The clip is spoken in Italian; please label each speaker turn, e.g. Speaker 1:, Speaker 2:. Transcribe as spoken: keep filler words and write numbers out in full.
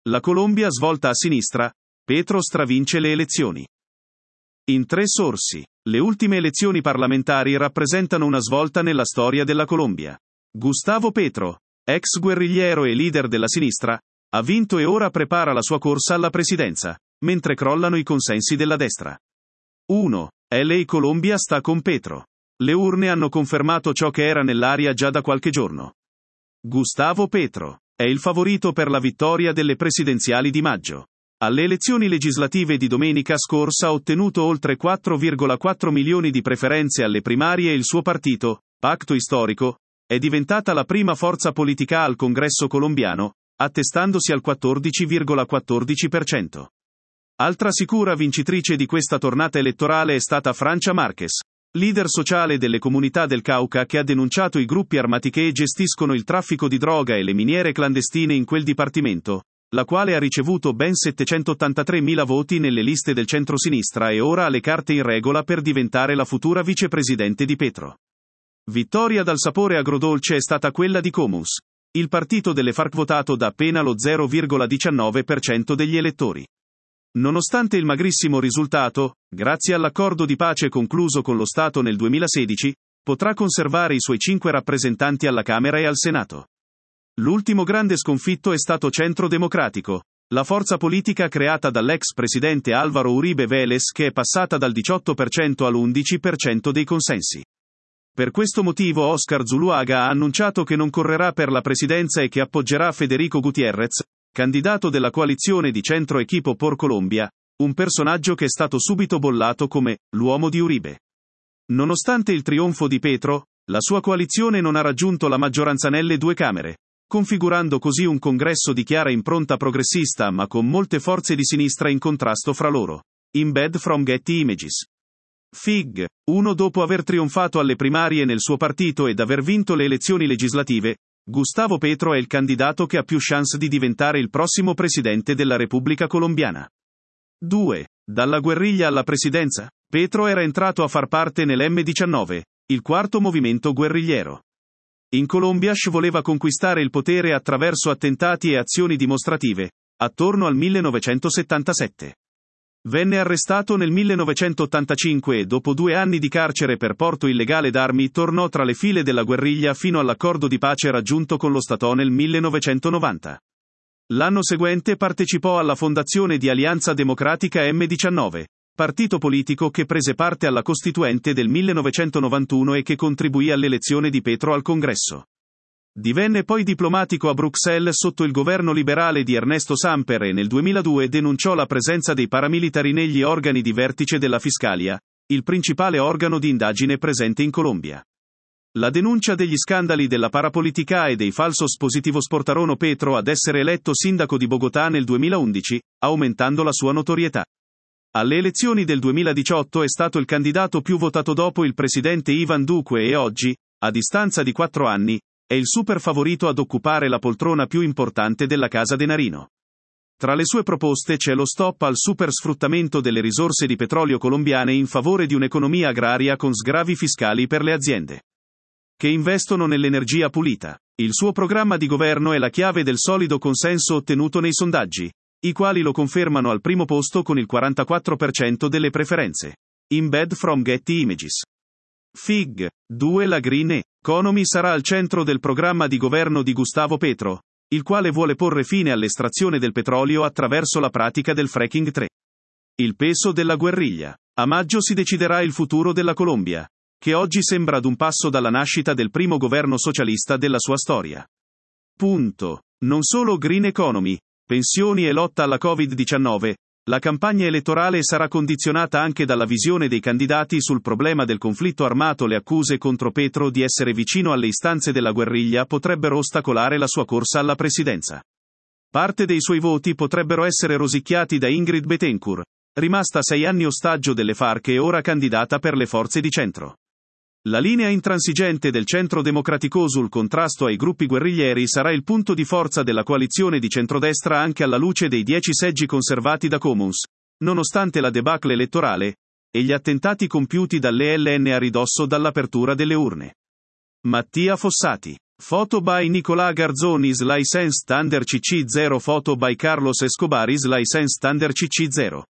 Speaker 1: La Colombia svolta a sinistra, Petro stravince le elezioni. In tre sorsi. Le ultime elezioni parlamentari rappresentano una svolta nella storia della Colombia. Gustavo Petro, ex guerrigliero e leader della sinistra, ha vinto e ora prepara la sua corsa alla presidenza, mentre crollano i consensi della destra. uno. L A Colombia sta con Petro. Le urne hanno confermato ciò che era nell'aria già da qualche giorno. Gustavo Petro è il favorito per la vittoria delle presidenziali di maggio. Alle elezioni legislative di domenica scorsa ha ottenuto oltre quattro virgola quattro milioni di preferenze alle primarie e il suo partito, Pacto Histórico, è diventata la prima forza politica al Congresso colombiano, attestandosi al quattordici virgola quattordici per cento. Altra sicura vincitrice di questa tornata elettorale è stata Francia Márquez, leader sociale delle comunità del Cauca, che ha denunciato i gruppi armati che gestiscono il traffico di droga e le miniere clandestine in quel dipartimento, la quale ha ricevuto ben settecentottantatremila voti nelle liste del centrosinistra e ora ha le carte in regola per diventare la futura vicepresidente di Petro. Vittoria dal sapore agrodolce è stata quella di Comus, il partito delle FARC, votato da appena lo zero virgola diciannove per cento degli elettori. Nonostante il magrissimo risultato, grazie all'accordo di pace concluso con lo Stato nel duemilasedici, potrà conservare i suoi cinque rappresentanti alla Camera e al Senato. L'ultimo grande sconfitto è stato Centro Democratico, la forza politica creata dall'ex presidente Álvaro Uribe Vélez, che è passata dal diciotto per cento all'undici per cento dei consensi. Per questo motivo Oscar Zuluaga ha annunciato che non correrà per la presidenza e che appoggerà Federico Gutiérrez, candidato della coalizione di centro Equipo por Colombia, un personaggio che è stato subito bollato come l'uomo di Uribe. Nonostante il trionfo di Petro, la sua coalizione non ha raggiunto la maggioranza nelle due Camere, configurando così un congresso di chiara impronta progressista ma con molte forze di sinistra in contrasto fra loro. Embed from Getty Images. Fig. uno Dopo aver trionfato alle primarie nel suo partito ed aver vinto le elezioni legislative, Gustavo Petro è il candidato che ha più chance di diventare il prossimo presidente della Repubblica Colombiana. due. Dalla guerriglia alla presidenza, Petro era entrato a far parte nell'emme diciannove, il quarto movimento guerrigliero. In Colombia voleva conquistare il potere attraverso attentati e azioni dimostrative, attorno al millenovecentosettantasette. Venne arrestato nel millenovecentottantacinque e dopo due anni di carcere per porto illegale d'armi tornò tra le file della guerriglia fino all'accordo di pace raggiunto con lo Stato nel millenovecentonovanta. L'anno seguente partecipò alla fondazione di Alianza Democratica emme diciannove, partito politico che prese parte alla Costituente del millenovecentonovantuno e che contribuì all'elezione di Petro al Congresso. Divenne poi diplomatico a Bruxelles sotto il governo liberale di Ernesto Samper e nel duemiladue denunciò la presenza dei paramilitari negli organi di vertice della Fiscalia, il principale organo di indagine presente in Colombia. La denuncia degli scandali della parapolitica e dei falsos positivos portarono Petro ad essere eletto sindaco di Bogotà nel duemilaundici, aumentando la sua notorietà. Alle elezioni del duemiladiciotto è stato il candidato più votato dopo il presidente Iván Duque e oggi, a distanza di quattro anni, è il super favorito ad occupare la poltrona più importante della Casa de Nariño. Tra le sue proposte c'è lo stop al super sfruttamento delle risorse di petrolio colombiane in favore di un'economia agraria con sgravi fiscali per le aziende che investono nell'energia pulita. Il suo programma di governo è la chiave del solido consenso ottenuto nei sondaggi, i quali lo confermano al primo posto con il quarantaquattro per cento delle preferenze. Embed from Getty Images. Fig. due La Green Economy sarà al centro del programma di governo di Gustavo Petro, il quale vuole porre fine all'estrazione del petrolio attraverso la pratica del fracking. tre. Il peso della guerriglia. A maggio si deciderà il futuro della Colombia, che oggi sembra ad un passo dalla nascita del primo governo socialista della sua storia. Punto. Non solo Green Economy, pensioni e lotta alla covid diciannove, la campagna elettorale sarà condizionata anche dalla visione dei candidati sul problema del conflitto armato. Le accuse contro Petro di essere vicino alle istanze della guerriglia potrebbero ostacolare la sua corsa alla presidenza. Parte dei suoi voti potrebbero essere rosicchiati da Ingrid Betancourt, rimasta sei anni ostaggio delle FARC e ora candidata per le forze di centro. La linea intransigente del Centro Democratico sul contrasto ai gruppi guerriglieri sarà il punto di forza della coalizione di centrodestra anche alla luce dei dieci seggi conservati da Comus, nonostante la debacle elettorale e gli attentati compiuti dall'E L N a ridosso dall'apertura delle urne. Mattia Fossati. Photo by Nicolás Garzón is licensed under C C zero. Photo by Carlos Escobar is licensed under C C zero.